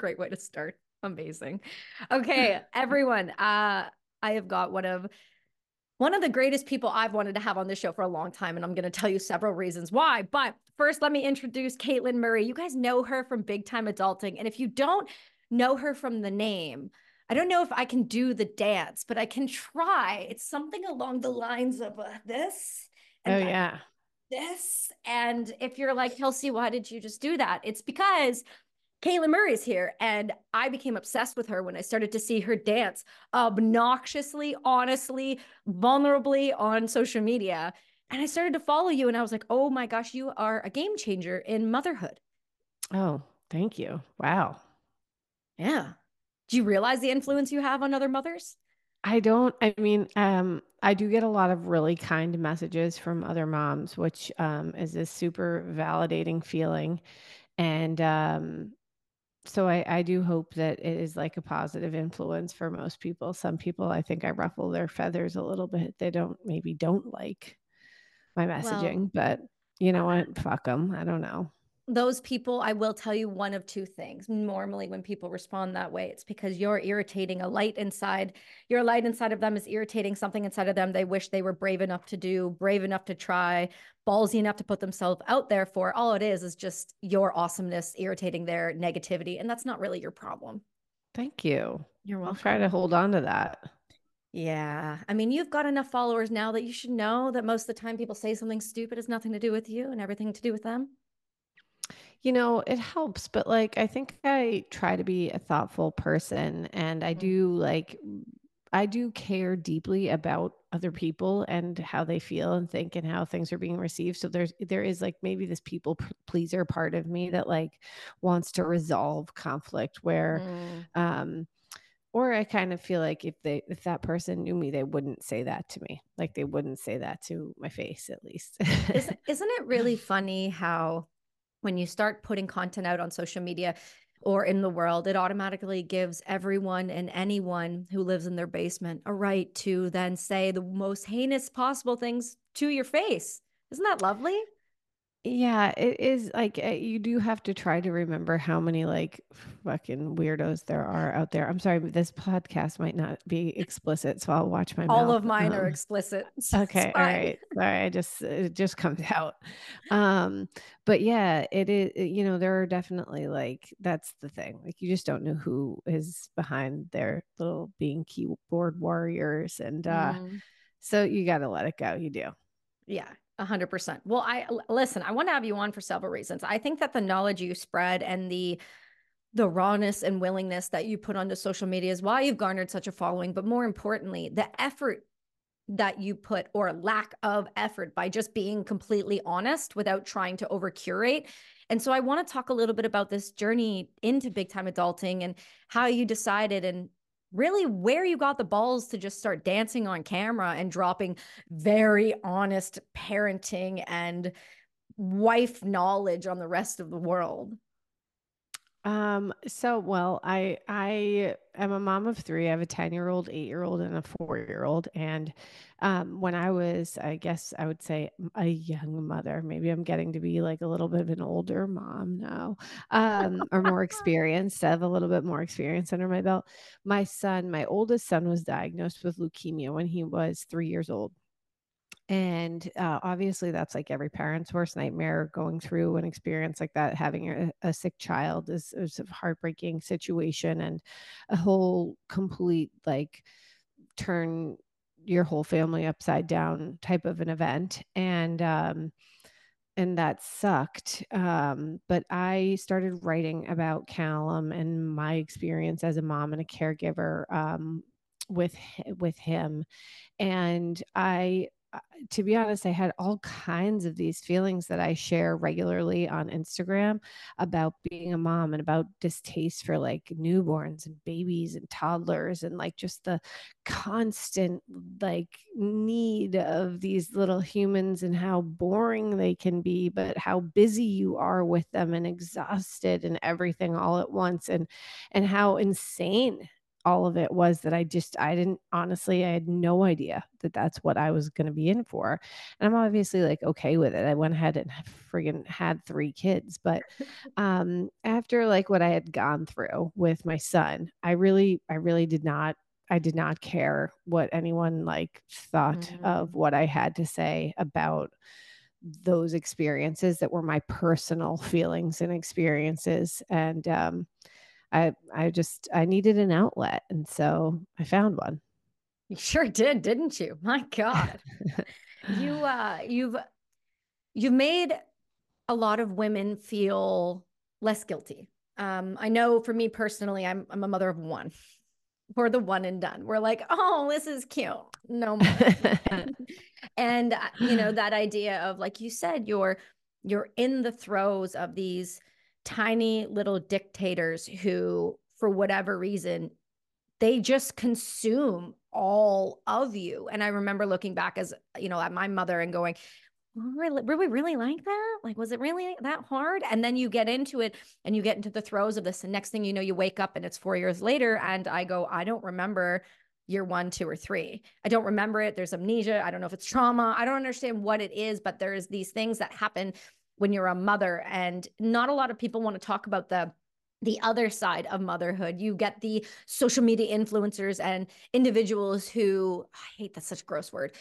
great way to start. Amazing. Okay, everyone. I have got one of the greatest people I've wanted to have on this show for a long time, and I'm going to tell you several reasons why. But first, let me introduce Caitlin Murray. You guys know her from Big Time Adulting, and if you don't know her from the name, I don't know if I can do the dance, but I can try. It's something along the lines of this Oh and that yeah. this. And if you're like, Kelsey, why did you just do that? It's because Caitlin Murray's here, and I became obsessed with her when I started to see her dance obnoxiously, honestly, vulnerably on social media. And I started to follow you, and I was like, oh my gosh, you are a game changer in motherhood. Oh, thank you. Wow. Yeah. Do you realize the influence you have on other mothers? I mean, I do get a lot of really kind messages from other moms, which is a super validating feeling. And so I do hope that it is like a positive influence for most people. Some people, I think I ruffle their feathers a little bit. They don't like my Well, messaging, but you know uh, what? Fuck them. I don't know. those people, I will tell you one of two things. Normally, when people respond that way, it's because you're irritating a light inside. Your light inside of them is irritating something inside of them they wish they were brave enough to do, brave enough to try, ballsy enough to put themselves out there for. All it is just your awesomeness irritating their negativity. And that's not really your problem. Thank you. You're I'll try to welcome. hold on to that. Yeah. I mean, you've got enough followers now that you should know that most of the time people say something stupid has nothing to do with you and everything to do with them. You know, it helps, but like I think I try to be a thoughtful person and I do care deeply about other people and how they feel and think and how things are being received. So there is like maybe this pleaser part of me that like wants to resolve conflict where Mm. um or I kind of feel like if that person knew me, they wouldn't say that to me. Like they wouldn't say that to my face at least. Isn't it really funny how when you start putting content out on social media or in the world, it automatically gives everyone and anyone who lives in their basement a right to then say the most heinous possible things to your face. Isn't that lovely? Yeah, it is like you do have to try to remember how many like fucking weirdos there are out there. I'm sorry, but this podcast might not be explicit, so I'll watch my All mouth. of mine are explicit. It's Okay, all fine. right. Sorry, it just comes out. Um, but yeah, it is, there are definitely like that's the thing. Like you just don't know who is behind their little being keyboard warriors and Mm, so you got to let it go. You do. yeah. 100%. Well, listen, I want to have you on for several reasons. I think that the knowledge you spread and the rawness and willingness that you put onto social media is why you've garnered such a following. But more importantly, the effort that you put or lack of effort by just being completely honest without trying to over curate. And so I want to talk a little bit about this journey into big time adulting and how you decided and really where you got the balls to just start dancing on camera and dropping very honest parenting and wife knowledge on the rest of the world. So well, I am a mom of three. I have a 10-year-old, 8-year-old, and a 4-year-old. And when I was, I guess I would say a young mother, maybe I'm getting to be like a little bit of an older mom now, or more experienced. I have a little bit more experience under my belt. My oldest son was diagnosed with leukemia when he was 3 years old. And obviously, that's like every parent's worst nightmare going through an experience like that. Having a sick child is a heartbreaking situation and a whole complete like turn your whole family upside down type of an event. And that sucked. But I started writing about Callum and my experience as a mom and a caregiver with him and to be honest, I had all kinds of these feelings that I share regularly on Instagram about being a mom and about distaste for like newborns and babies and toddlers and like just the constant like need of these little humans and how boring they can be, but how busy you are with them and exhausted and everything all at once and how insane all of it was that I didn't honestly, I had no idea that that's what I was going to be in for. And I'm obviously like okay with it. I went ahead and friggin' had 3 kids. But after like what I had gone through with my son, I really did not, I did not care what anyone like thought of Mm. what I had to say about those experiences that were my personal feelings and experiences. And I just I needed an outlet, and so I found one. You sure did, didn't you? My God. You've made a lot of women feel less guilty. I know for me personally, I'm a mother of one. We're the one and done. We're like, oh, this is cute. No more. And that idea of, like you said, you're in the throes of these tiny little dictators who, for whatever reason, they just consume all of you. And I remember looking back as, at my mother and going, were we really like that? Like, was it really that hard? And then you get into it and you get into the throes of this. And next thing you know, you wake up and it's 4 years later. And I go, I don't remember year 1, 2, or 3. I don't remember it. There's amnesia. I don't know if it's trauma. I don't understand what it is, but there's these things that happen when you're a mother. And not a lot of people want to talk about the other side of motherhood. You get the social media influencers and individuals who, I hate that's such a gross word.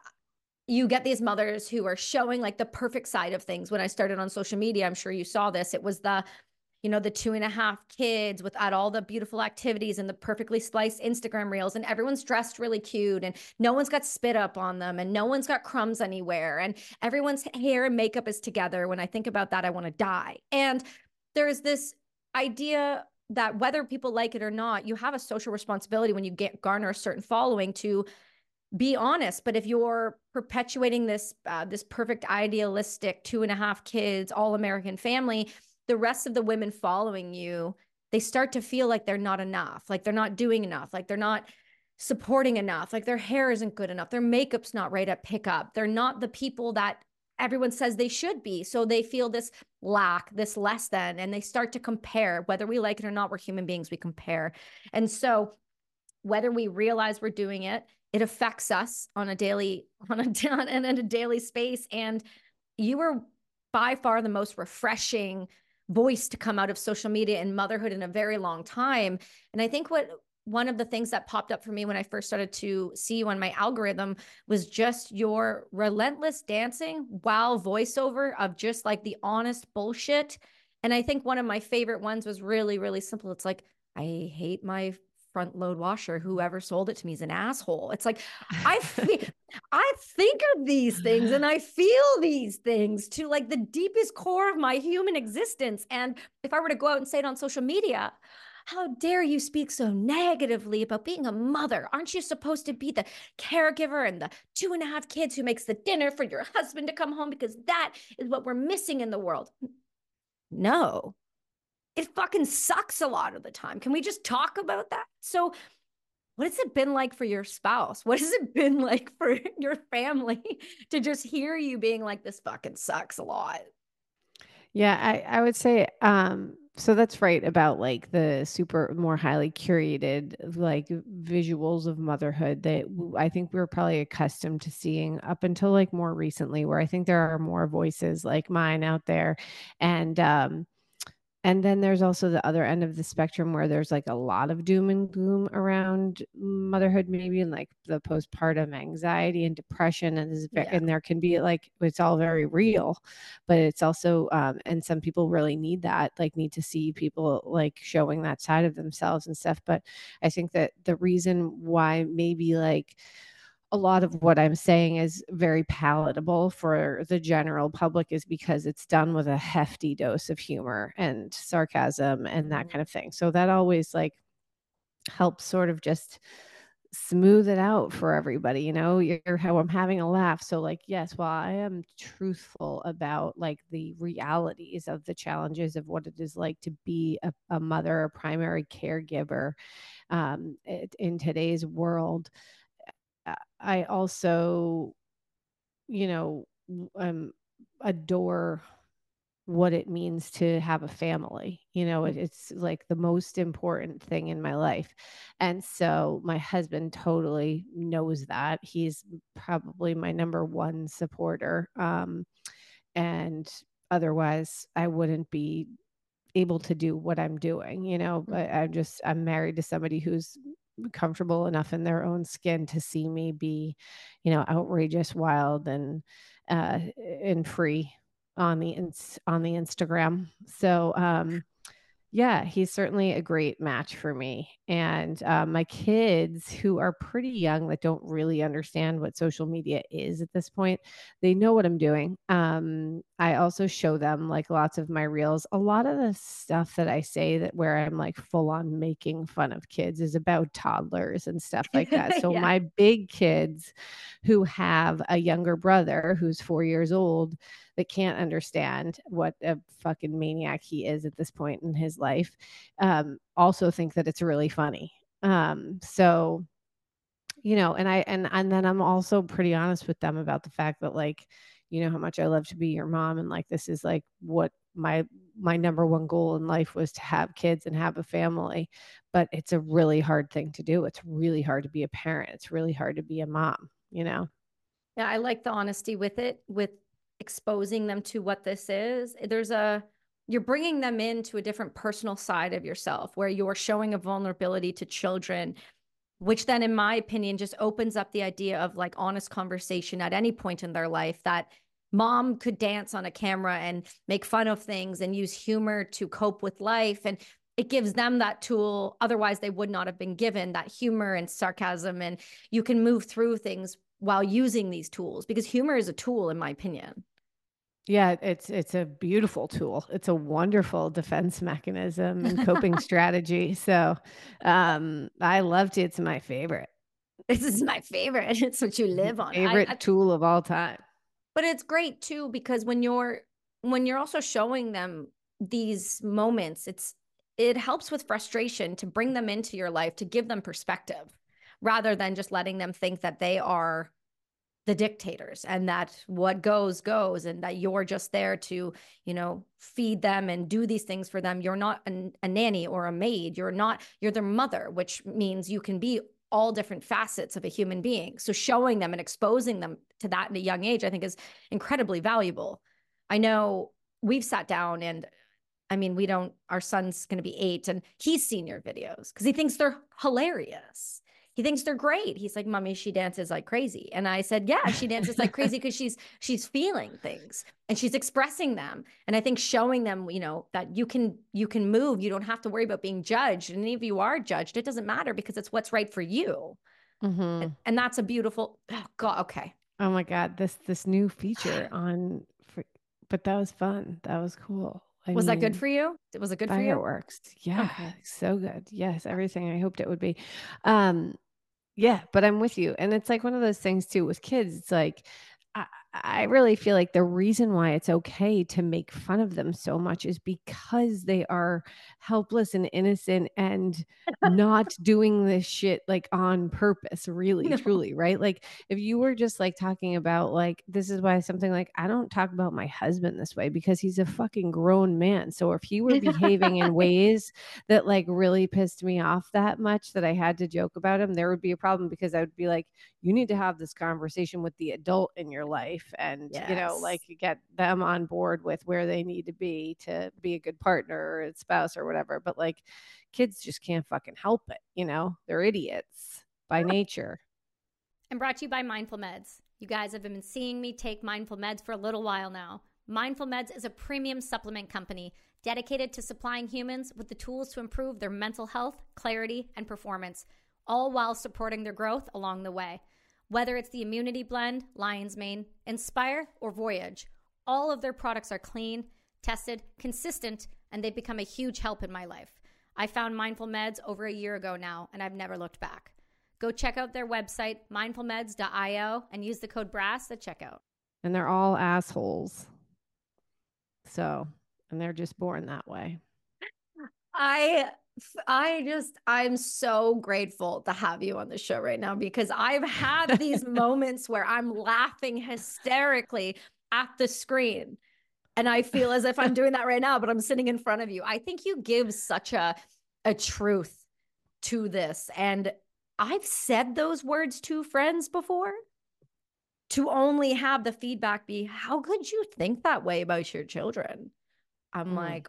You get these mothers who are showing like the perfect side of things. When I started on social media, I'm sure you saw this. It was the 2.5 kids without all the beautiful activities and the perfectly spliced Instagram reels, and everyone's dressed really cute, and no one's got spit up on them, and no one's got crumbs anywhere, and everyone's hair and makeup is together. When I think about that, I want to die. And there's this idea that whether people like it or not, you have a social responsibility when you garner a certain following to be honest. But if you're perpetuating this perfect idealistic 2.5 kids all American family, the rest of the women following you, they start to feel like they're not enough, like they're not doing enough, like they're not supporting enough, like their hair isn't good enough, their makeup's not right at pickup, they're not the people that everyone says they should be. So they feel this lack, this less than, and they start to compare. Whether we like it or not, we're human beings, we compare. And so whether we realize we're doing it, it affects us on a daily and in a daily space. And you were by far the most refreshing voice to come out of social media and motherhood in a very long time. And I think one of the things that popped up for me when I first started to see you on my algorithm was just your relentless dancing while voiceover of just like the honest bullshit. And I think one of my favorite ones was really, really simple. It's like, I hate my front load washer. Whoever sold it to me is an asshole. It's like, I feel, I think of these things and I feel these things to like the deepest core of my human existence. And if I were to go out and say it on social media, how dare you speak so negatively about being a mother? Aren't you supposed to be the caregiver and the 2.5 kids who makes the dinner for your husband to come home, because that is what we're missing in the world? No, it fucking sucks a lot of the time. Can we just talk about that? So, what has it been like for your spouse? What has it been like for your family to just hear you being like, this fucking sucks a lot? Yeah, I would say, so that's right about like the super more highly curated like visuals of motherhood that I think we were probably accustomed to seeing up until like more recently, where I think there are more voices like mine out there. And then there's also the other end of the spectrum where there's like a lot of doom and gloom around motherhood, maybe, and like the postpartum anxiety and depression. Yeah. And there can be like, it's all very real, but it's also, and some people really need that, like need to see people like showing that side of themselves and stuff. But I think that the reason why maybe like, a lot of what I'm saying is very palatable for the general public is because it's done with a hefty dose of humor and sarcasm and that Mm-hmm. kind of thing. So that always like helps sort of just smooth it out for everybody. You're how I'm having a laugh. So like, yes, while I am truthful about like the realities of the challenges of what it is like to be a mother, a primary caregiver, in today's world, I also, you know, adore what it means to have a family. It's like the most important thing in my life. And so my husband totally knows that. He's probably my number one supporter. And otherwise, I wouldn't be able to do what I'm doing, but I'm married to somebody who's comfortable enough in their own skin to see me be, outrageous, wild, and free on the Instagram. So, yeah, he's certainly a great match for me. And my kids, who are pretty young, that don't really understand what social media is at this point, they know what I'm doing. I also show them like lots of my reels. A lot of the stuff that I say that where I'm like full on making fun of kids is about toddlers and stuff like that. So Yeah. my big kids who have a younger brother who's 4 years old, that can't understand what a fucking maniac he is at this point in his life, also think that it's really funny. So, and then I'm also pretty honest with them about the fact that, like, how much I love to be your mom, and like this is like what my number one goal in life was, to have kids and have a family. But it's a really hard thing to do. It's really hard to be a parent. It's really hard to be a mom. Yeah, I like the honesty with it, with exposing them to what this is. You're bringing them into a different personal side of yourself where you're showing a vulnerability to children, which then, in my opinion, just opens up the idea of like honest conversation at any point in their life, that mom could dance on a camera and make fun of things and use humor to cope with life. And it gives them that tool. Otherwise, they would not have been given that humor and sarcasm. And you can move through things while using these tools, because humor is a tool, in my opinion. Yeah, it's a beautiful tool. It's a wonderful defense mechanism and coping strategy. So, I loved it. It's my favorite. This is my favorite. It's what you live on. Favorite tool of all time. But it's great too, because when you're also showing them these moments, it helps with frustration to bring them into your life, to give them perspective, rather than just letting them think that they are the dictators and that what goes, and that you're just there to, feed them and do these things for them. You're not a nanny or a maid. You're their mother, which means you can be all different facets of a human being. So showing them and exposing them to that at a young age, I think, is incredibly valuable. I know we've sat down, and I mean, our son's going to be 8, and he's seen your videos because he thinks they're hilarious. He thinks they're great. He's like, Mommy, she dances like crazy. And I said, yeah, she dances like crazy because she's feeling things and she's expressing them. And I think showing them, that you can move. You don't have to worry about being judged. And if you are judged, it doesn't matter, because it's what's right for you. Mhm. And that's a beautiful, oh God, okay. Oh my god, this new feature but that was fun. That was cool. I Was that good mean, for you? Was it good for you? fireworks. Yeah, Okay. so good. Yes, everything I hoped it would be. Um, yeah, but I'm with you. And it's like one of those things too with kids. It's like I, I really feel like the reason why it's okay to make fun of them so much is because they are helpless and innocent and not doing this shit like on purpose, really, No. truly, right? Like if you were just like talking about like this is why something like I don't talk about my husband this way because he's a fucking grown man. So if he were behaving in ways that like really pissed me off that much that I had to joke about him, there would be a problem because I would be like, you need to have this conversation with the adult in your life and, like Yes. you get them on board with where they need to be a good partner or a spouse or whatever. But like kids just can't fucking help it. They're idiots by nature. And brought to you by Mindful Meds. You guys have been seeing me take Mindful Meds for a little while now. Mindful Meds is a premium supplement company dedicated to supplying humans with the tools to improve their mental health, clarity, and performance, all while supporting their growth along the way. Whether it's the Immunity Blend, Lion's Mane, Inspire, or Voyage, all of their products are clean, tested, consistent, and they've become a huge help in my life. I found Mindful Meds over a year ago now, and I've never looked back. Go check out their website, mindfulmeds.io, and use the code BRASS at checkout. And they're all assholes. So, and they're just born that way. I'm so grateful to have you on the show right now, because I've had these moments where I'm laughing hysterically at the screen. And I feel as if I'm doing that right now, but I'm sitting in front of you. I think you give such a truth to this. And I've said those words to friends before, to only have the feedback be, how could you think that way about your children? I'm like,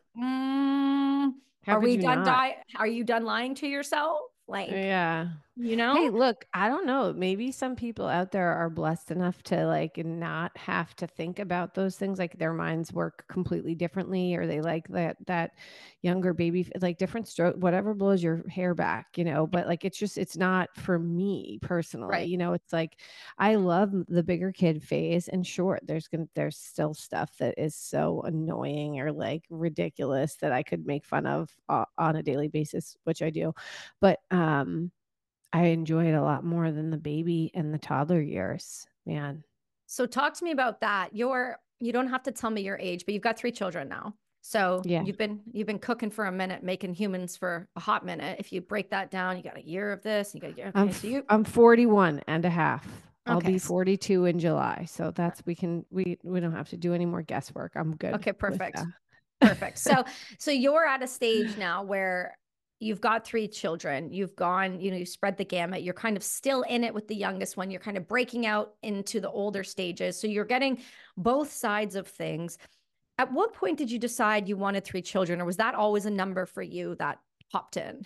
How could you not? Are you done lying to yourself? Like, Yeah. you know? Hey, look, I don't know. Maybe some people out there are blessed enough to like not have to think about those things. Like their minds work completely differently, or they like that younger baby, like different stroke, whatever blows your hair back, you know. But like it's not for me personally. Right. You know, it's like I love the bigger kid phase, and sure, there's still stuff that is so annoying or like ridiculous that I could make fun of on a daily basis, which I do. But I enjoy it a lot more than the baby and the toddler years, man. So talk to me about that. You don't have to tell me your age, but you've got 3 children now. So Yeah. you've been cooking for a minute, making humans for a hot minute. If you break that down, you got a year of this, you got a year. Okay, so I'm 41 and a half. I'll okay. be 42 in July. So that's we don't have to do any more guesswork. I'm good. Okay, perfect. Perfect. So you're at a stage now where you've got 3 children. You've gone, you spread the gamut. You're kind of still in it with the youngest one. You're kind of breaking out into the older stages. So you're getting both sides of things. At what point did you decide you wanted 3 children, or was that always a number for you that popped in?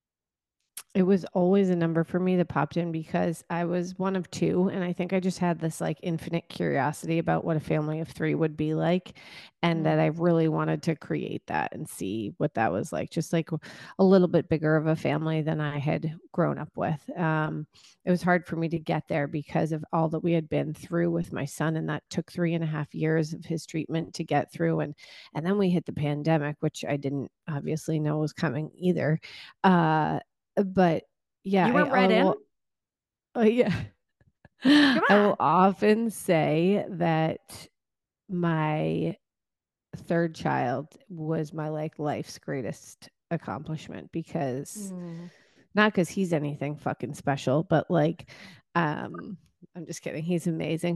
It was always a number for me that popped in because I was one of 2, and I think I just had this like infinite curiosity about what a family of 3 would be like, and that I really wanted to create that and see what that was like, just like a little bit bigger of a family than I had grown up with. It was hard for me to get there because of all that we had been through with my son, and that took 3.5 years of his treatment to get through, and then we hit the pandemic, which I didn't obviously know was coming either. But yeah, You were read in? yeah. Come I on. will often say that my third child was my like life's greatest accomplishment because not because he's anything fucking special, but like I'm just kidding. He's amazing.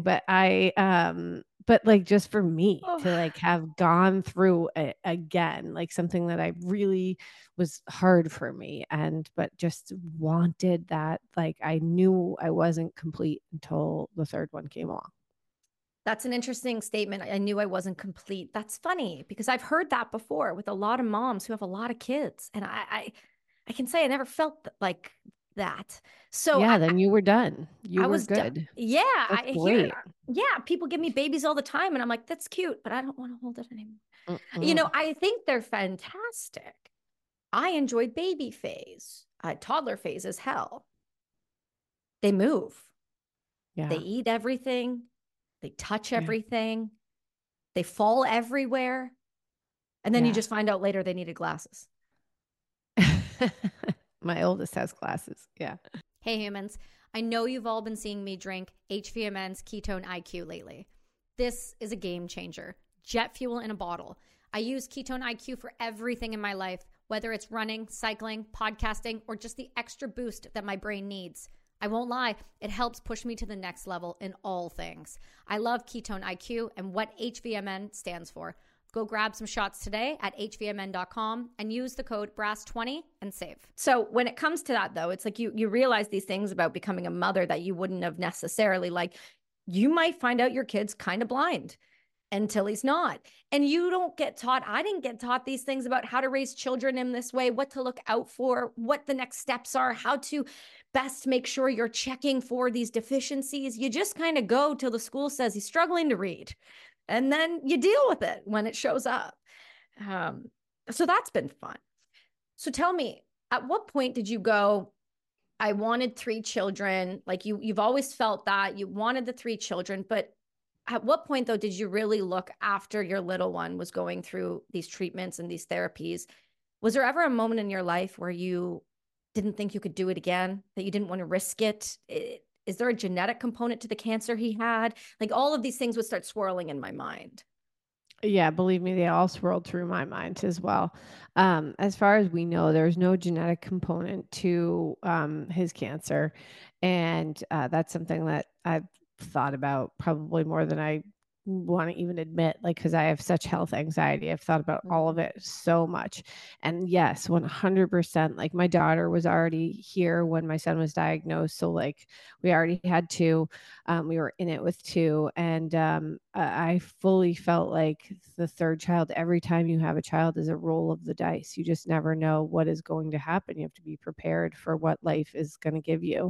But like just for me to like have gone through it again, like something that I really was hard for me but just wanted that. Like I knew I wasn't complete until the third one came along. That's an interesting statement. I knew I wasn't complete. That's funny because I've heard that before with a lot of moms who have a lot of kids. And I can say I never felt like that. So yeah, then you were done. You I were was good. Yeah, That's I hear great. that. Yeah, people give me babies all the time and I'm like, that's cute, but I don't want to hold it anymore. Mm-mm. I think they're fantastic. I enjoyed baby phase. Toddler phase is hell. They move. Yeah. They eat everything. They touch Yeah. everything. They fall everywhere. And then you just find out later they needed glasses. My oldest has glasses. Yeah. Hey humans, I know you've all been seeing me drink HVMN's Ketone IQ lately. This is a game changer. Jet fuel in a bottle. I use Ketone IQ for everything in my life, whether it's running, cycling, podcasting, or just the extra boost that my brain needs. I won't lie, it helps push me to the next level in all things. I love Ketone IQ and what HVMN stands for. Go grab some shots today at hvmn.com and use the code BRASS20 and save. So when it comes to that, though, it's like you realize these things about becoming a mother that you wouldn't have necessarily, like, you might find out your kid's kind of blind until he's not. And you don't get taught, I didn't get taught these things about how to raise children in this way, what to look out for, what the next steps are, how to best make sure you're checking for these deficiencies. You just kind of go till the school says he's struggling to read. And then you deal with it when it shows up. So that's been fun. So tell me, at what point did you go, I wanted 3 children? Like you've always felt that you wanted the 3 children, but at what point though, did you really look after your little one was going through these treatments and these therapies? Was there ever a moment in your life where you didn't think you could do it again, that you didn't want to risk it? Is there a genetic component to the cancer he had? Like all of these things would start swirling in my mind. Yeah, believe me, they all swirled through my mind as well. As far as we know, there's no genetic component to his cancer. And that's something that I've thought about probably more than I want to even admit, like, because I have such health anxiety. I've thought about all of it so much. And yes, 100%. Like, my daughter was already here when my son was diagnosed. So, like, we already had two. We were in it with two. And I fully felt like the third child, every time you have a child, is a roll of the dice. You just never know what is going to happen. You have to be prepared for what life is going to give you.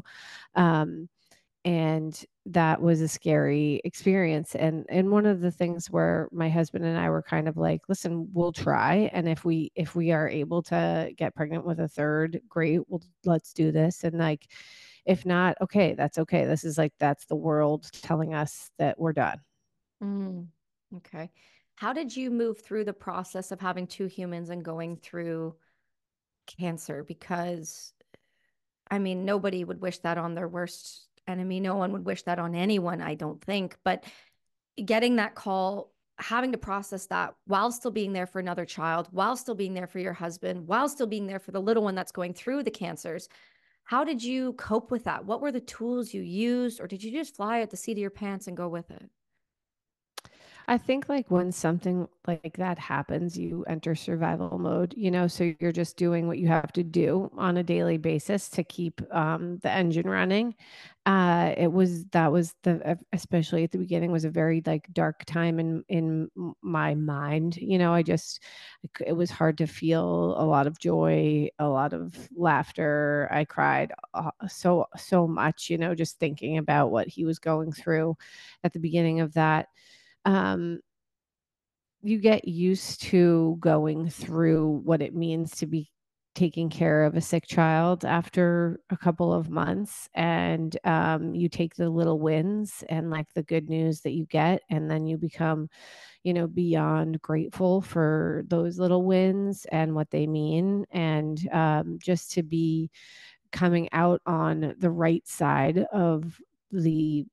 And that was a scary experience. And one of the things where my husband and I were kind of like, listen, we'll try, and if we are able to get pregnant with a third, great, let's do this. And like, if not, okay, that's okay. This is like, that's the world telling us that we're done. Mm, okay. How did you move through the process of having two humans and going through cancer? Because, I mean, nobody would wish that on their worst enemy. No one would wish that on anyone, I don't think. But getting that call, having to process that while still being there for another child, while still being there for your husband, while still being there for the little one that's going through the cancers. How did you cope with that? What were the tools you used, or did you just fly at the seat of your pants and go with it? I think like when something like that happens, you enter survival mode, you know, so you're just doing what you have to do on a daily basis to keep the engine running. That was especially at the beginning, was a very like dark time in my mind. You know, it was hard to feel a lot of joy, a lot of laughter. I cried so much, you know, just thinking about what he was going through at the beginning of that. um, you get used to going through what it means to be taking care of a sick child after a couple of months, and you take the little wins and like the good news that you get, and then you become, you know, beyond grateful for those little wins and what they mean, and just to be coming out on the right side of the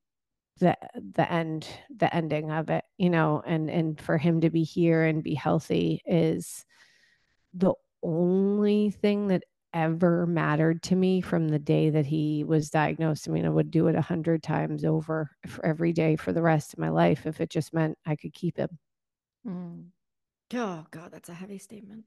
the ending of it, you know, and for him to be here and be healthy is the only thing that ever mattered to me from the day that he was diagnosed. I mean, I would do it 100 times over for every day for the rest of my life if it just meant I could keep him. Mm. Oh, God, that's a heavy statement.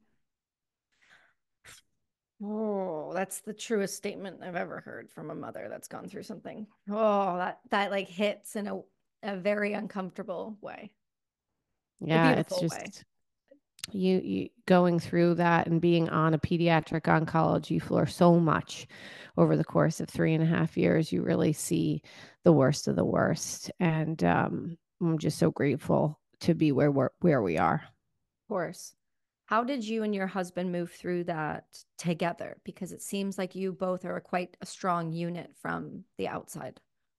Oh, that's the truest statement I've ever heard from a mother that's gone through something. Oh, that like hits in a very uncomfortable way, a Yeah, it's beautiful way. just you going through that and being on a pediatric oncology floor so much over the course of 3.5 years. You really see the worst of the worst, and I'm just so grateful to be where we are. Of course. How did you and your husband move through that together? Because it seems like you both are quite a strong unit from the outside.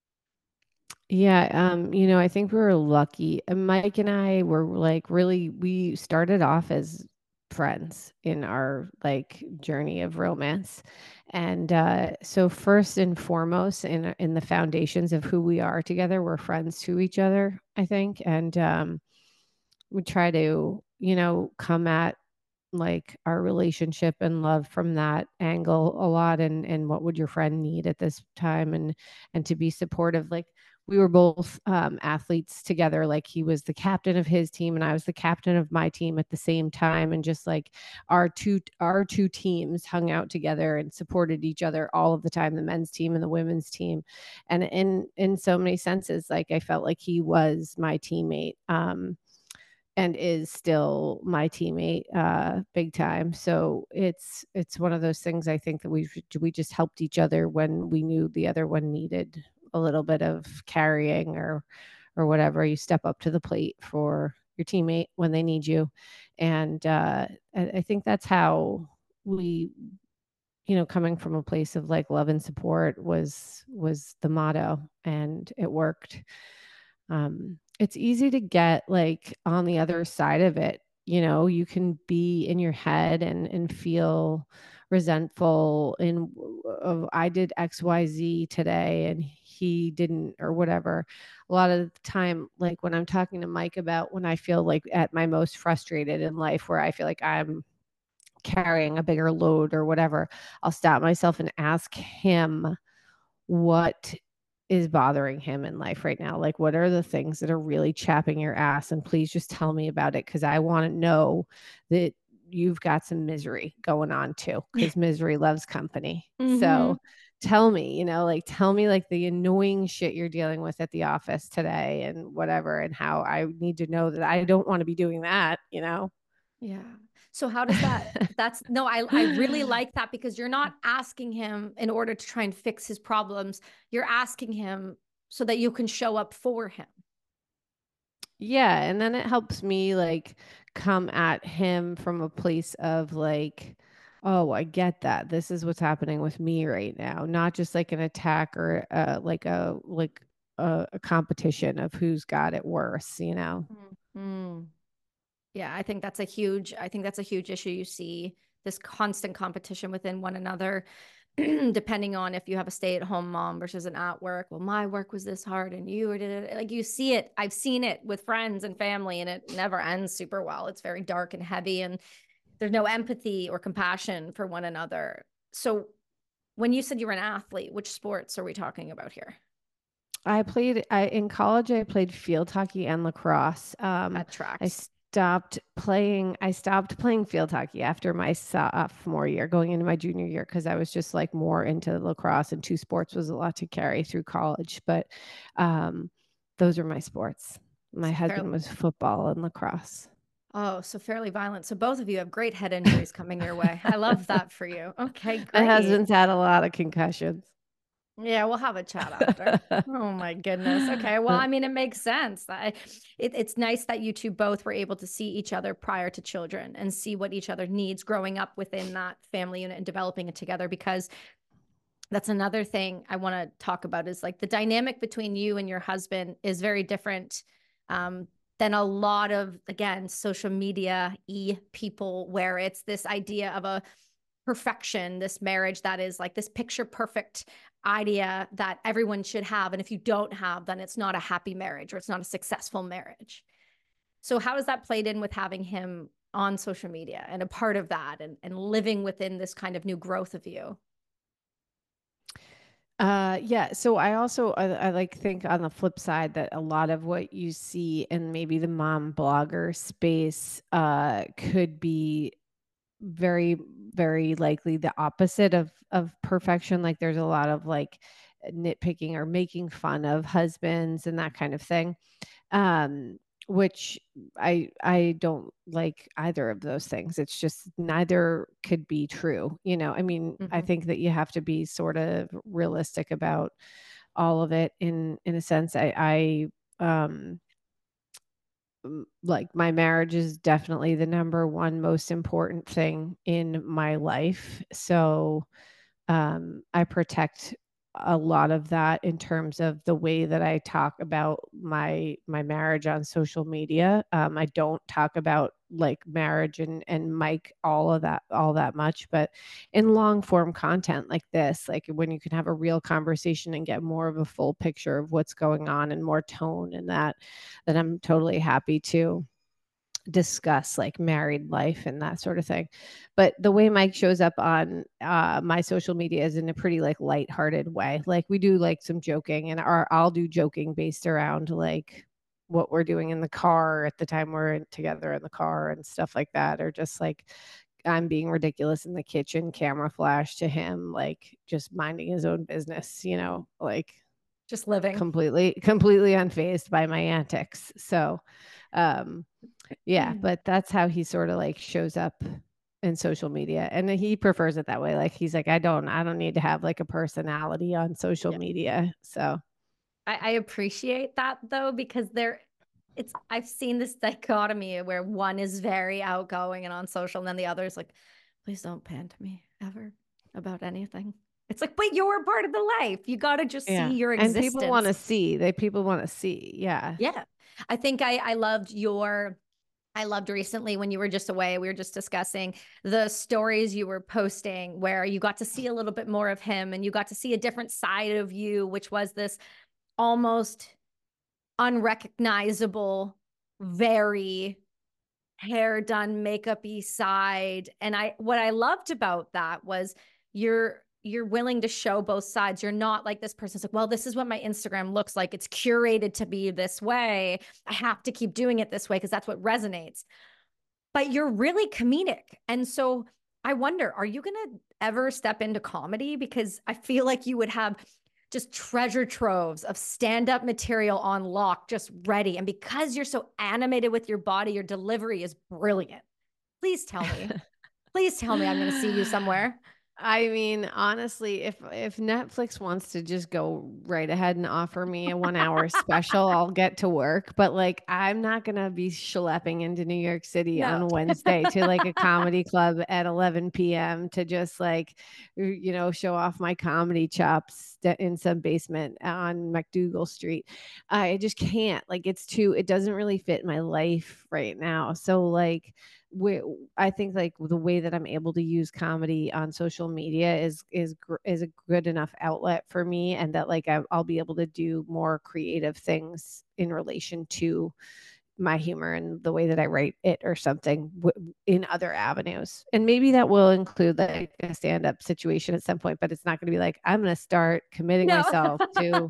Yeah, you know, I think we were lucky. Mike and I were like really, we started off as friends in our like journey of romance. And so first and foremost in the foundations of who we are together, we're friends to each other, I think. And we try to, you know, come at like our relationship and love from that angle a lot, and what would your friend need at this time, and to be supportive. Like, we were both athletes together. Like, he was the captain of his team and I was the captain of my team at the same time, and just like our two teams hung out together and supported each other all of the time, the men's team and the women's team. And in so many senses, like, I felt like he was my teammate, and is still my teammate, big time. So it's one of those things, I think, that we just helped each other when we knew the other one needed a little bit of carrying or whatever. You step up to the plate for your teammate when they need you. And I think that's how we, you know, coming from a place of like love and support was the motto, and it worked. It's easy to get like on the other side of it. You know, you can be in your head and feel resentful in of, I did XYZ today and he didn't, or whatever. A lot of the time, like when I'm talking to Mike about when I feel like at my most frustrated in life, where I feel like I'm carrying a bigger load or whatever, I'll stop myself and ask him what is bothering him in life right now? Like, what are the things that are really chapping your ass? And please just tell me about it, because I want to know that you've got some misery going on too, because misery loves company. So tell me, like, tell me like the annoying shit you're dealing with at the office today and whatever, and how I need to know that I don't want to be doing that. Yeah. So how does I really like that, because you're not asking him in order to try and fix his problems. You're asking him so that you can show up for him. Yeah, and then it helps me like come at him from a place of like, oh, I get that. This is what's happening with me right now, not just like an attack or a competition of who's got it worse. Mm-hmm. Yeah, I think that's a huge issue. You see this constant competition within one another, depending on if you have a stay-at-home mom versus an at work. Well, my work was this hard and you did it. Like, you see it. I've seen it with friends and family, and it never ends super well. It's very dark and heavy, and there's no empathy or compassion for one another. So when you said you were an athlete, which sports are we talking about here? In college, I played field hockey and lacrosse. That tracks. I stopped playing field hockey after my sophomore year, going into my junior year, because I was just like more into lacrosse, and two sports was a lot to carry through college. But those are my sports. My husband was football and lacrosse. Oh, so fairly violent. So both of you have great head injuries coming your way. I love that for you. Okay, great. My husband's had a lot of concussions. Yeah, we'll have a chat after. Oh my goodness. Okay. Well, I mean, it makes sense. It's nice that you two both were able to see each other prior to children and see what each other needs growing up within that family unit and developing it together, because that's another thing I want to talk about, is like the dynamic between you and your husband is very different than a lot of, again, social media-y people, where it's this idea of a perfection, this marriage that is like this picture perfect idea that everyone should have. And if you don't have, then it's not a happy marriage, or it's not a successful marriage. So how does that played in with having him on social media and a part of that, and living within this kind of new growth of you? Yeah. So I like think on the flip side that a lot of what you see in maybe the mom blogger space could be very, very likely the opposite of perfection. Like, there's a lot of like nitpicking or making fun of husbands and that kind of thing. Which I don't like either of those things. It's just neither could be true. I mean, I think that you have to be sort of realistic about all of it in a sense. Like, my marriage is definitely the number one most important thing in my life. So I protect a lot of that in terms of the way that I talk about my marriage on social media. I don't talk about like marriage and Mike all that much, but in long form content like this, like when you can have a real conversation and get more of a full picture of what's going on and more tone in that, then I'm totally happy to discuss like married life and that sort of thing. But the way Mike shows up on my social media is in a pretty like lighthearted way. Like, we do like some joking, and I'll do joking based around like what we're doing in the car at the time we're together in the car and stuff like that, or just like I'm being ridiculous in the kitchen, camera flash to him, like just minding his own business, like Just living. completely unfazed by my antics. So yeah, but that's how he sort of like shows up in social media, and he prefers it that way. Like, he's like, I don't need to have like a personality on social media. So I appreciate that though, because I've seen this dichotomy where one is very outgoing and on social, and then the other is like, please don't pan to me ever about anything. It's like, but you're part of the life. You got to just see your existence. And people want to see. People want to see. Yeah. Yeah. I think I loved recently when you were just away, we were just discussing the stories you were posting where you got to see a little bit more of him, and you got to see a different side of you, which was this almost unrecognizable, very hair done, makeup-y side. And what I loved about that was you're willing to show both sides. You're not like this person's like, well, this is what my Instagram looks like. It's curated to be this way. I have to keep doing it this way because that's what resonates. But you're really comedic. And so I wonder, are you going to ever step into comedy? Because I feel like you would have just treasure troves of stand-up material on lock, just ready. And because you're so animated with your body, your delivery is brilliant. Please tell me. Please tell me I'm going to see you somewhere. I mean, honestly, if Netflix wants to just go right ahead and offer me a 1 hour special, I'll get to work. But like, I'm not gonna be schlepping into New York City No. on Wednesday to like a comedy club at 11 p.m. to just like, show off my comedy chops in some basement on McDougal Street. I just can't. Like, it doesn't really fit my life right now. So like, I think like the way that I'm able to use comedy on social media is a good enough outlet for me, and that like I'll be able to do more creative things in relation to my humor and the way that I write it or something in other avenues. And maybe that will include like a stand-up situation at some point, but it's not going to be like I'm going to start committing myself to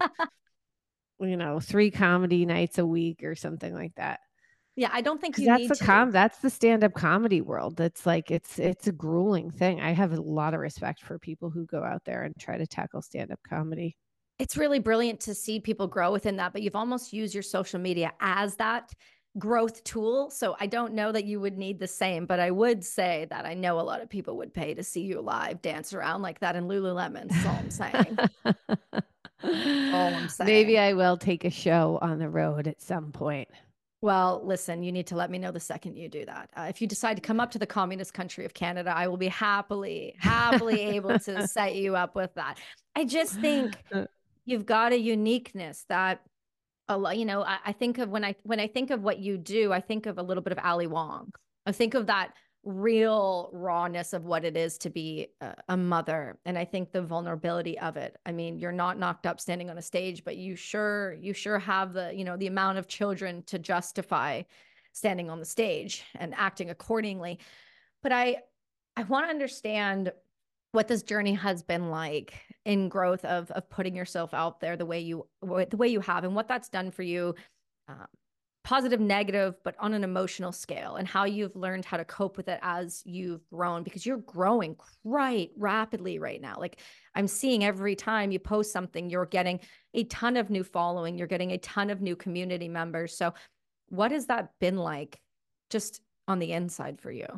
3 comedy nights a week or something like that. Yeah, I don't think you That's need to. that's the stand-up comedy world. That's like it's a grueling thing. I have a lot of respect for people who go out there and try to tackle stand-up comedy. It's really brilliant to see people grow within that, but you've almost used your social media as that growth tool. So I don't know that you would need the same, but I would say that I know a lot of people would pay to see you live dance around like that in Lululemon. That's all I'm saying. All I'm saying. Maybe I will take a show on the road at some point. Well, listen, you need to let me know the second you do that. If you decide to come up to the communist country of Canada, I will be happily able to set you up with that. I just think you've got a uniqueness that a lot, I think of when I think of what you do, I think of a little bit of Ali Wong. I think of that real rawness of what it is to be a mother. And I think the vulnerability of it. I mean, you're not knocked up standing on a stage, but you sure have the, the amount of children to justify standing on the stage and acting accordingly. But I want to understand what this journey has been like in growth of putting yourself out there the way you have, and what that's done for you, positive, negative, but on an emotional scale, and how you've learned how to cope with it as you've grown, because you're growing quite rapidly right now. Like, I'm seeing every time you post something, you're getting a ton of new following, you're getting a ton of new community members. So what has that been like just on the inside for you?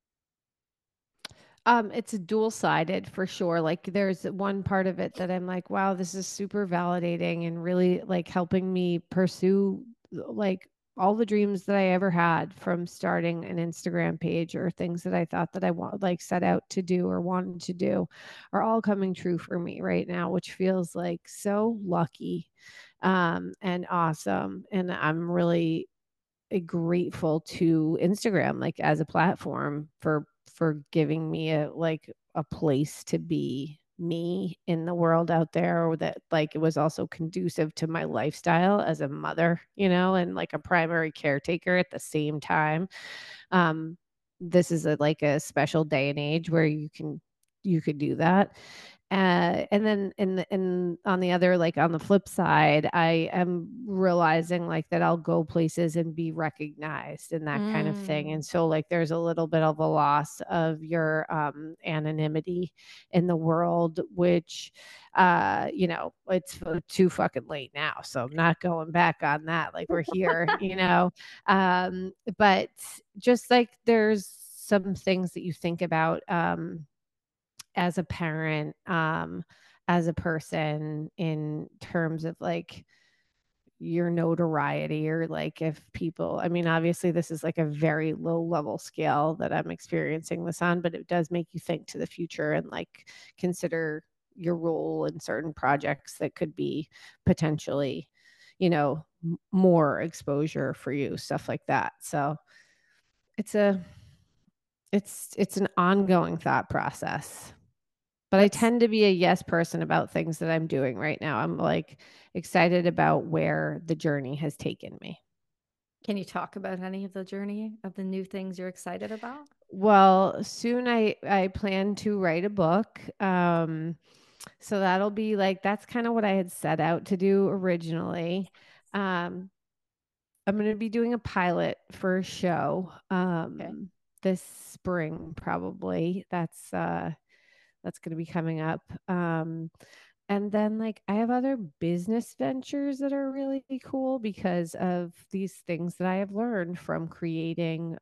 It's dual-sided for sure. Like there's one part of it that I'm like, wow, this is super validating and really like helping me pursue like all the dreams that I ever had from starting an Instagram page, or things that I thought that I like set out to do or wanted to do, are all coming true for me right now, which feels like so lucky and awesome. And I'm really grateful to Instagram, like as a platform, for giving me a place to be me in the world out there, or that like it was also conducive to my lifestyle as a mother, and like a primary caretaker at the same time. This is like a special day and age where you could do that. And then on the other, like on the flip side, I am realizing like that I'll go places and be recognized and that kind of thing. And so like there's a little bit of a loss of your anonymity in the world, which it's too fucking late now. So I'm not going back on that. Like we're here, but just like there's some things that you think about as a parent, as a person, in terms of like your notoriety, or like if people, I mean, obviously this is like a very low level scale that I'm experiencing this on, but it does make you think to the future and like consider your role in certain projects that could be potentially, more exposure for you, stuff like that. So it's an ongoing thought process. But I tend to be a yes person about things that I'm doing right now. I'm like excited about where the journey has taken me. Can you talk about any of the journey of the new things you're excited about? Well, soon I plan to write a book. So that'll be like that's kind of what I had set out to do originally. Um, I'm going to be doing a pilot for a show Okay. this spring probably. That's going to be coming up. And then like I have other business ventures that are really cool because of these things that I have learned from creating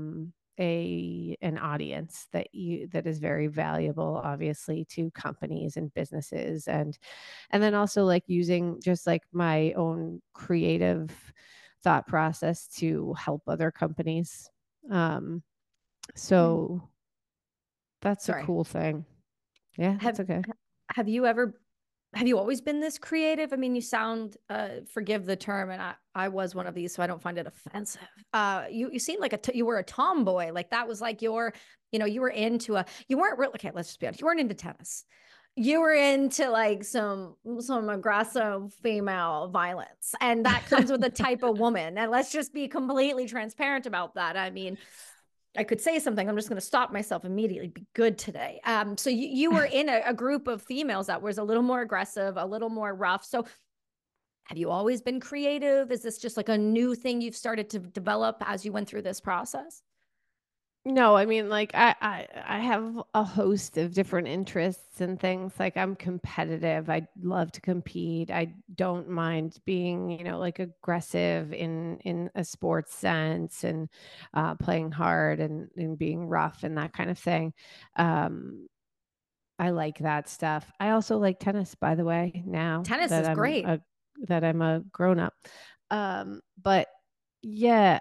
a an audience that is very valuable obviously to companies and businesses and then also like using just like my own creative thought process to help other companies. Um Mm. so that's a Sorry. cool thing. Yeah, Have that's okay. have you ever have you always been this creative? I mean, you sound forgive the term, and I was one of these, so I don't find it offensive. You seem like you were a tomboy. Like that was like your, you were into you weren't really okay, let's just be honest. You weren't into tennis. You were into like some aggressive female violence. And that comes with a type of woman. And let's just be completely transparent about that. I mean, I could say something. I'm just going to stop myself immediately. Be good today. So you were in a group of females that was a little more aggressive, a little more rough. So have you always been creative? Is this just like a new thing you've started to develop as you went through this process? No, I mean, like I have a host of different interests and things. Like I'm competitive. I love to compete. I don't mind being, like aggressive in a sports sense and playing hard and being rough and that kind of thing. Um, I like that stuff. I also like tennis, by the way, now Tennis is great. that I'm a grown up. But yeah,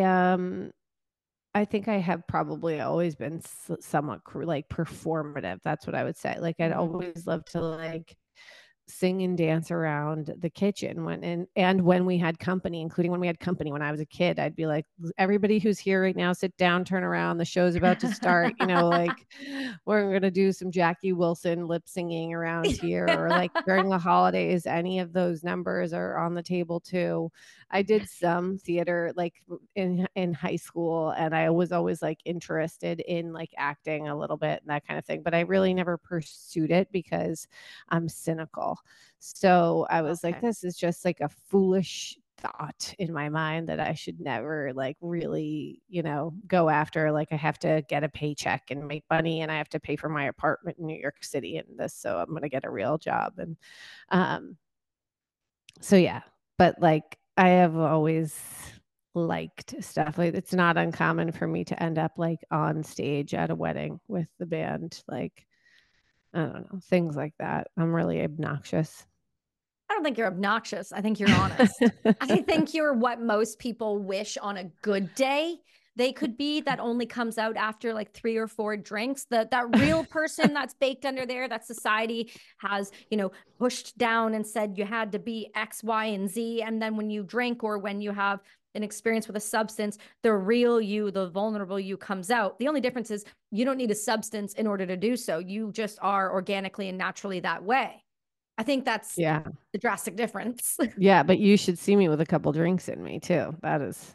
I think I have probably always been somewhat like performative. That's what I would say. Like I'd Mhm. always love to like sing and dance around the kitchen and when we had company, including when we had company when I was a kid, I'd be like, everybody who's here right now, sit down, turn around. The show's about to start. Like we're gonna do some Jackie Wilson lip singing around here, or like during the holidays, any of those numbers are on the table too. I did some theater like in high school, and I was always like interested in like acting a little bit and that kind of thing, but I really never pursued it because I'm cynical. So I was like, Okay. this is just like a foolish thought in my mind that I should never like really, go after. Like I have to get a paycheck and make money and I have to pay for my apartment in New York City and this. So I'm going to get a real job. And um, so yeah, but like I have always liked stuff. Like it's not uncommon for me to end up like on stage at a wedding with the band. Like I don't know, things like that. I'm really obnoxious. I don't think you're obnoxious. I think you're honest. I think you're what most people wish on a good day they could be, that only comes out after like 3 or 4 drinks. That real person that's baked under there, that society has, pushed down and said you had to be X, Y, and Z. And then when you drink or when you have an experience with a substance, the real you, the vulnerable you comes out. The only difference is you don't need a substance in order to do so. You just are organically and naturally that way. I think that's Yeah. the drastic difference. Yeah, but you should see me with a couple drinks in me too. That is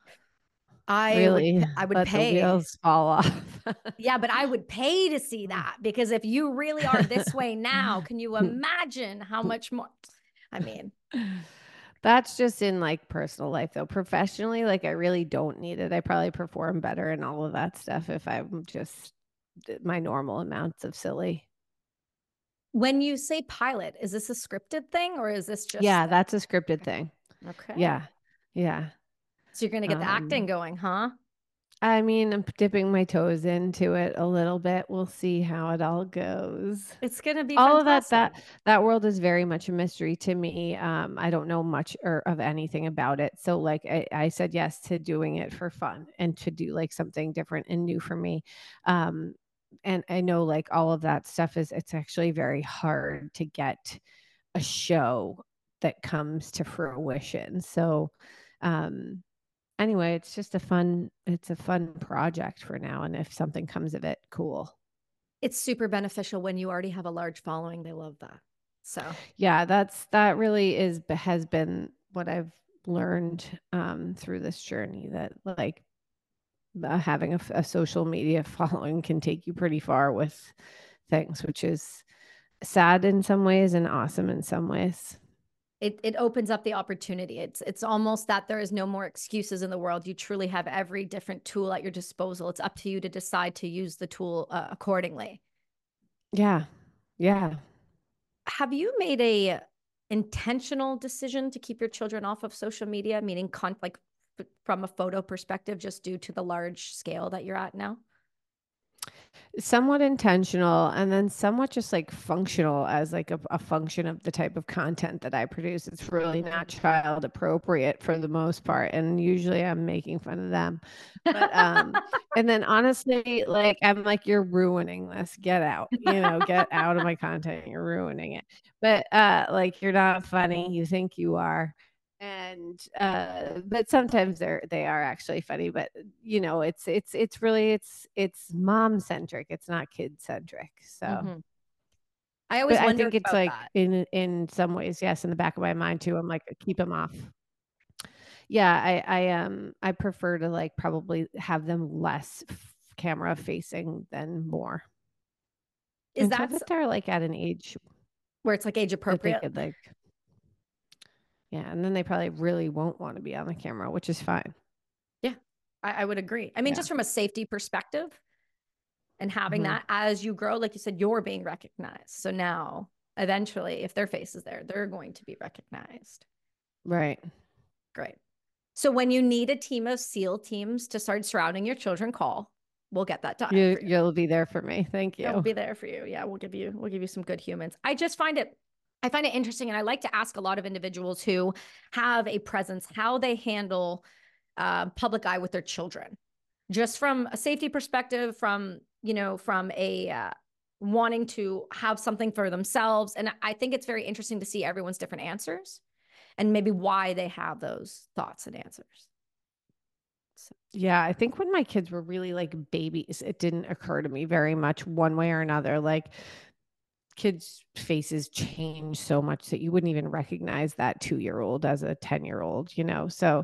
really I would let the pay. wheels fall off. Yeah, but I would pay to see that, because if you really are this way now, can you imagine how much more? I mean, That's just in like personal life though. Professionally, like I really don't need it. I probably perform better and all of that stuff if I'm just my normal amounts of silly. when you say pilot, is this a scripted thing or is this just Yeah, that's a scripted thing. okay? Yeah. Yeah. So you're going to get the acting Um, going, huh? I mean, I'm dipping my toes into it a little bit. We'll see how it all goes. It's going to be All of that fantastic. that world is very much a mystery to me. I don't know much or of anything about it. So like I said yes to doing it for fun and to do like something different and new for me. Um, and I know like all of that stuff it's actually very hard to get a show that comes to fruition. So um anyway, it's a fun project for now. And if something comes of it, cool. It's super beneficial when you already have a large following. They love that. So Yeah, that really has been what I've learned through this journey that like having a social media following can take you pretty far with things, which is sad in some ways and awesome in some ways. It opens up the opportunity. It's almost that there is no more excuses in the world. You truly have every different tool at your disposal. It's up to you to decide to use the tool accordingly. Yeah. Yeah. Have you made a intentional decision to keep your children off of social media, meaning like from a photo perspective, just due to the large scale that you're at now? Somewhat intentional and then somewhat just like functional as like a function of the type of content that I produce. It's really not child appropriate for the most part. And usually I'm making fun of them. But and then honestly, like I'm like, you're ruining this. Get out, get out of my content. You're ruining it. But like you're not funny. You think you are. And but sometimes they are actually funny, but it's really it's mom centric, it's not kid centric. So I but always I wonder think it's about like that. in some ways, yes, in the back of my mind too, I'm like, keep them off. Yeah, I prefer to like probably have them less camera facing than more Is until that that they're like at an age where it's like age that they appropriate? could like, yeah, and then they probably really won't want to be on the camera, which is fine. Yeah, I would agree. I mean, Yeah. just from a safety perspective and having Mhm. that as you grow, like you said, you're being recognized. So now, eventually, if their face is there, they're going to be recognized. Right. Great. So when you need a team of SEAL teams to start surrounding your children, call. We'll get that done for you. You'll be there for me. Thank you. Yeah, we'll be there for you. Yeah, we'll give you some good humans. I find it interesting, and I like to ask a lot of individuals who have a presence how they handle public eye with their children, just from a safety perspective, from a wanting to have something for themselves. And I think it's very interesting to see everyone's different answers and maybe why they have those thoughts and answers. So. Yeah, I think when my kids were really like babies, it didn't occur to me very much one way or another. Like kids' faces change so much that you wouldn't even recognize that 2-year-old as a 10-year-old, So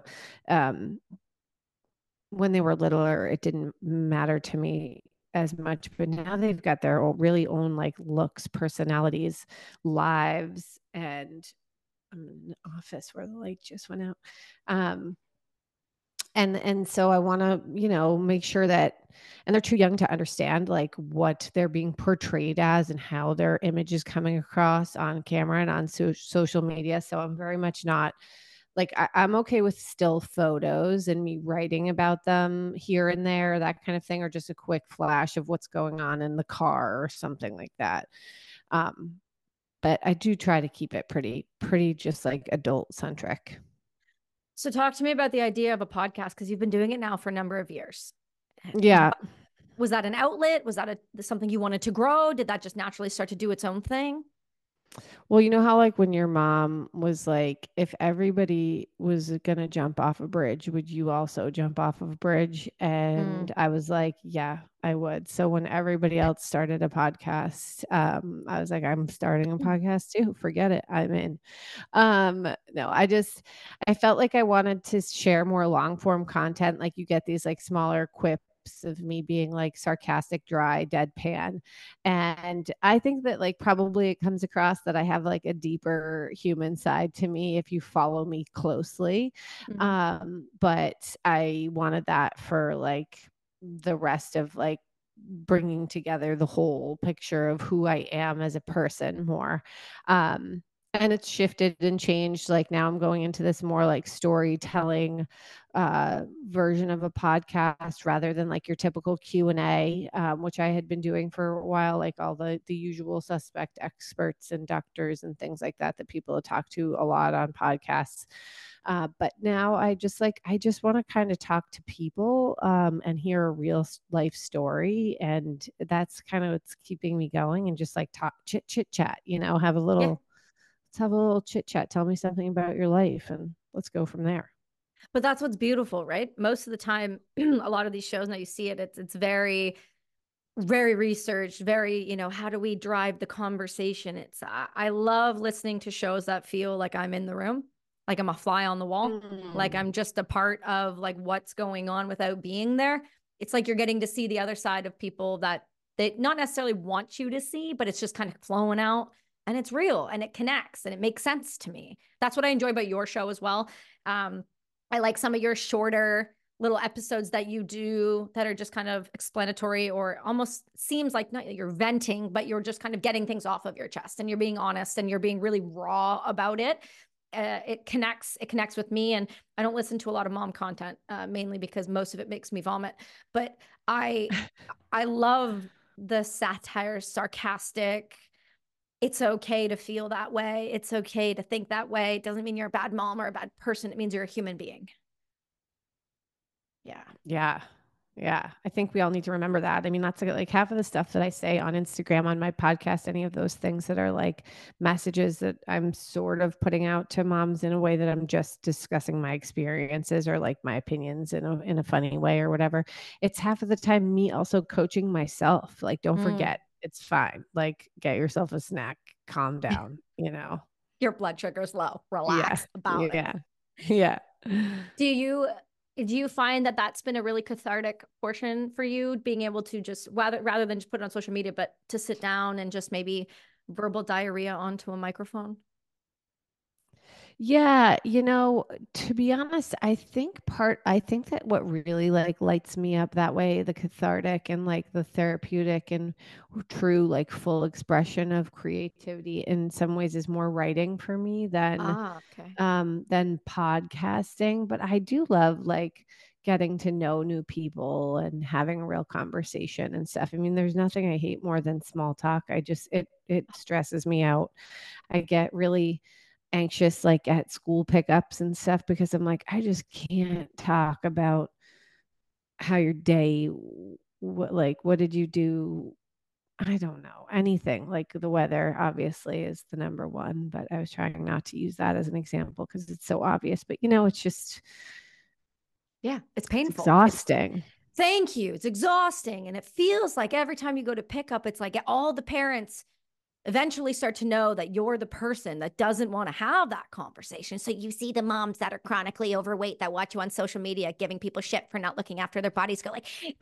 when they were littler, it didn't matter to me as much. But now they've got their really own like looks, personalities, lives, and I'm in the office where the light just went out. And so I want to, make sure that, and they're too young to understand like what they're being portrayed as and how their image is coming across on camera and on social media. So I'm very much not like, I'm okay with still photos and me writing about them here and there, that kind of thing, or just a quick flash of what's going on in the car or something like that. But I do try to keep it pretty just like adult centric. So talk to me about the idea of a podcast, because you've been doing it now for a number of years. Yeah. Was that an outlet? Was that something you wanted to grow? Did that just naturally start to do its own thing? Well, you know how like when your mom was like, if everybody was going to jump off a bridge, would you also jump off of a bridge? And I was like, yeah, I would. So when everybody else started a podcast, I was like, I'm starting a podcast too. Forget it. I'm in. No, I felt like I wanted to share more long form content. Like you get these like smaller quips of me being like sarcastic, dry, deadpan. And I think that like probably it comes across that I have like a deeper human side to me if you follow me closely. But I wanted that for like the rest of like bringing together the whole picture of who I am as a person more. And it's shifted and changed. Like now I'm going into this more like storytelling version of a podcast rather than like your typical Q&A, which I had been doing for a while, like all the usual suspect experts and doctors and things like that people talk to a lot on podcasts. But now I just want to kind of talk to people and hear a real life story. And that's kind of what's keeping me going, and just like talk, chit chat, have a little, let's have a little chit chat. Tell me something about your life and let's go from there. But that's what's beautiful, right? Most of the time, a lot of these shows, now you see it, it's very, very researched, very, how do we drive the conversation? I love listening to shows that feel like I'm in the room like I'm a fly on the wall, like Mm. I'm just a part of like what's going on without being there. It's like you're getting to see the other side of people that they not necessarily want you to see, but it's just kind of flowing out and it's real and it connects and it makes sense to me. That's what I enjoy about your show as well. I like some of your shorter little episodes that you do that are just kind of explanatory or almost seems like not you're venting, but you're just kind of getting things off of your chest and you're being honest and you're being really raw about it. It connects with me, and I don't listen to a lot of mom content, mainly because most of it makes me vomit. But I I love the satire, sarcastic. It's okay to feel that way. It's okay to think that way. It doesn't mean you're a bad mom or a bad person. It means you're a human being. Yeah. Yeah. Yeah. I think we all need to remember that. I mean, that's like half of the stuff that I say on Instagram, on my podcast, any of those things that are like messages that I'm sort of putting out to moms in a way that I'm just discussing my experiences or like my opinions in a funny way or whatever. It's half of the time me also coaching myself. Like, don't forget, it's fine. Like, get yourself a snack, calm down, you know? Your blood sugar's low. Yeah. Relax about it. Yeah. Yeah. Do you find that that's been a really cathartic portion for you, being able to just rather than just put it on social media, but to sit down and just maybe verbal diarrhea onto a microphone? Yeah, to be honest, I think that what really like lights me up that way, the cathartic and like the therapeutic and true like full expression of creativity in some ways is more writing for me Okay. than podcasting, but I do love like getting to know new people and having a real conversation and stuff. I mean, there's nothing I hate more than small talk. It stresses me out. I get really anxious like at school pickups and stuff because I'm like, I just can't talk about how your day, what did you do? I don't know anything. Like the weather obviously is the number one, but I was trying not to use that as an example because it's so obvious, but it's just, Yeah, it's it's painful. exhausting. Thank you. It's exhausting. And it feels like every time you go to pick up, it's like all the parents eventually start to know that you're the person that doesn't want to have that conversation. So you see the moms that are chronically overweight that watch you on social media giving people shit for not looking after their bodies go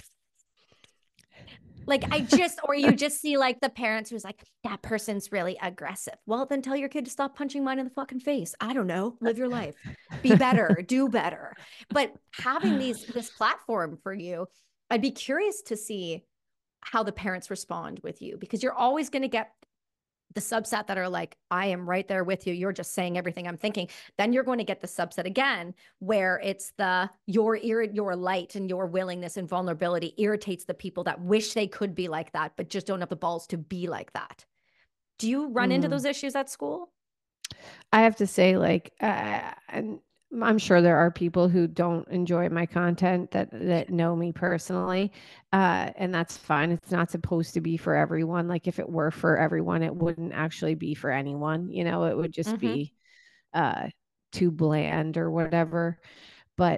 like or you just see like the parents who's like, that person's really aggressive. Well, then tell your kid to stop punching mine in the fucking face. I don't know. Live your life. Be better. Do better. But having this platform for you, I'd be curious to see how the parents respond with you, because you're always going to get the subset that are like, I am right there with you. You're just saying everything I'm thinking. Then you're going to get the subset again, where it's your light and your willingness and vulnerability irritates the people that wish they could be like that, but just don't have the balls to be like that. Do you run into those issues at school? I have to say, like, and I'm sure there are people who don't enjoy my content that know me personally, and that's fine. It's not supposed to be for everyone. Like, if it were for everyone, it wouldn't actually be for anyone. It would just be too bland or whatever. But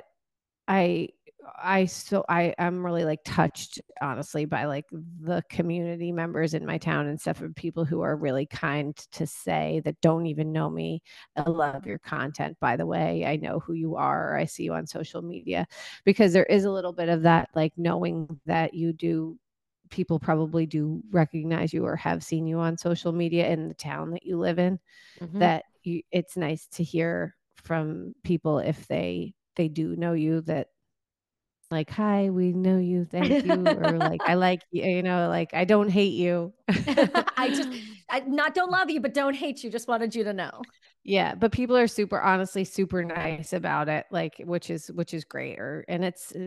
I'm really like touched honestly by like the community members in my town and stuff, and people who are really kind to say that don't even know me. I love your content, by the way. I know who you are. I see you on social media, because there is a little bit of that, like knowing that people probably do recognize you or have seen you on social media in the town that you live in, it's nice to hear from people if they do know you, that like, hi, we know you, thank you, or like, I like you, like, I don't hate you. I not don't love you, but don't hate you. Just wanted you to know. Yeah, but people are honestly super nice about it, like, which is great. And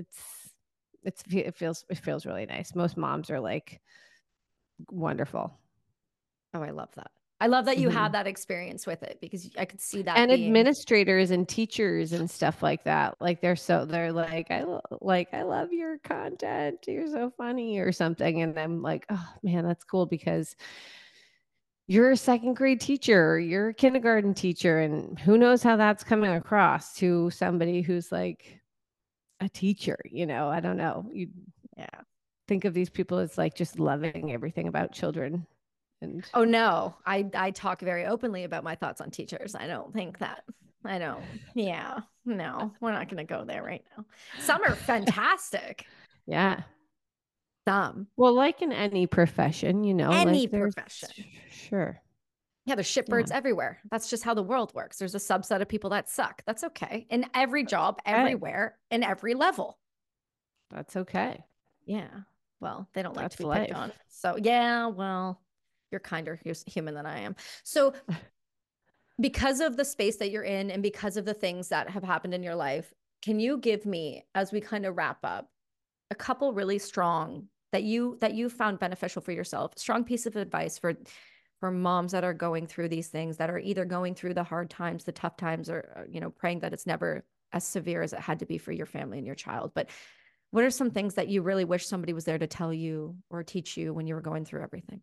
it feels really nice. Most moms are like wonderful. Oh, I love that. I love that you had that experience with it, because I could see that And being administrators and teachers and stuff like that. Like they're like, I love your content. You're so funny or something. And I'm like, oh man, that's cool, because you're a second grade teacher, you're a kindergarten teacher, and who knows how that's coming across to somebody who's like a teacher, I don't know. Think of these people as like just loving everything about children. Oh no, I talk very openly about my thoughts on teachers. I don't think that I know. Yeah. No, we're not going to go there right now. Some are fantastic. Yeah. Some. Well, like in any profession, Any like there's profession. sure. Yeah, there's shitbirds everywhere. That's just how the world works. There's a subset of people that suck. That's okay. In every job, okay. everywhere, in every level. That's okay. Yeah. Well, they don't like That's to be life. picked on. So, yeah, well, you're kinder human than I am. So, because of the space that you're in and because of the things that have happened in your life, can you give me, as we kind of wrap up, a couple really strong that you found beneficial for yourself, strong piece of advice for moms that are going through these things, that are either going through the hard times, the tough times, or praying that it's never as severe as it had to be for your family and your child. But what are some things that you really wish somebody was there to tell you or teach you when you were going through everything?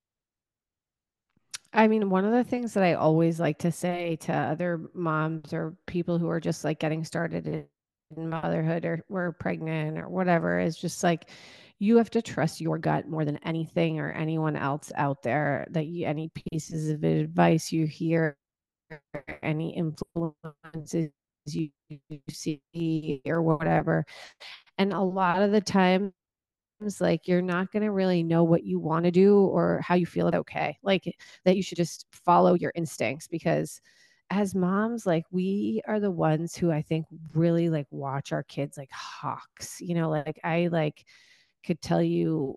I mean, one of the things that I always like to say to other moms or people who are just like getting started in motherhood or were pregnant or whatever is just like, you have to trust your gut more than anything or anyone else out there, that any pieces of advice you hear, any influences you see or whatever. And a lot of the time, like, you're not going to really know what you want to do or how you feel. Okay, like that you should just follow your instincts, because as moms, like, we are the ones who I think really like watch our kids like hawks. Like, I like could tell you,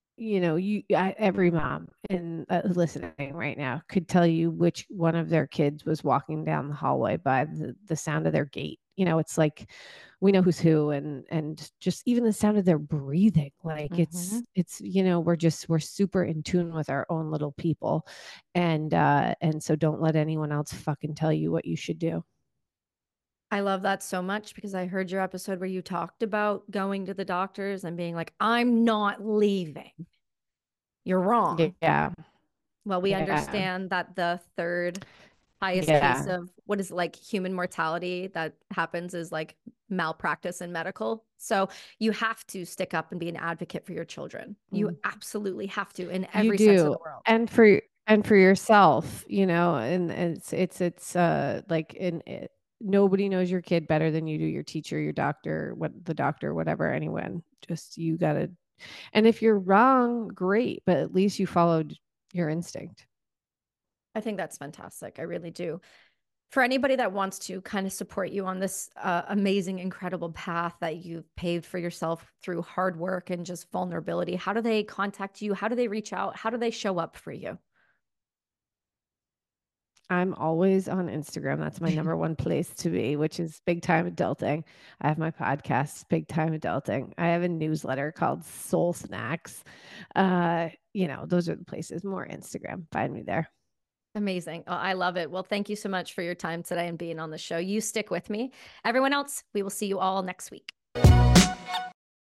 every mom in listening right now could tell you which one of their kids was walking down the hallway by the sound of their gait. It's like we know who's who, and just even the sound of their breathing. Like, it's we're super in tune with our own little people, and so don't let anyone else fucking tell you what you should do. I love that so much because I heard your episode where you talked about going to the doctors and being like, I'm not leaving. You're wrong. Yeah. Well, we Yeah. understand that the third highest case Yeah. of what is like human mortality that happens is like malpractice in medical. So you have to stick up and be an advocate for your children. You absolutely have to in You every sense of do. the world. And for yourself, and it's like in it, nobody knows your kid better than you do, your teacher, your doctor, the doctor, whatever, anyone. Just, you gotta, and if you're wrong, great, but at least you followed your instinct. I think that's fantastic. I really do. For anybody that wants to kind of support you on this amazing, incredible path that you've paved for yourself through hard work and just vulnerability, how do they contact you? How do they reach out? How do they show up for you? I'm always on Instagram. That's my number one place to be, which is Big Time Adulting. I have my podcast, Big Time Adulting. I have a newsletter called Soul Snacks. Those are the places. More Instagram. Find me there. Amazing. Oh, I love it. Well, thank you so much for your time today and being on the show. You stick with me. Everyone else, we will see you all next week.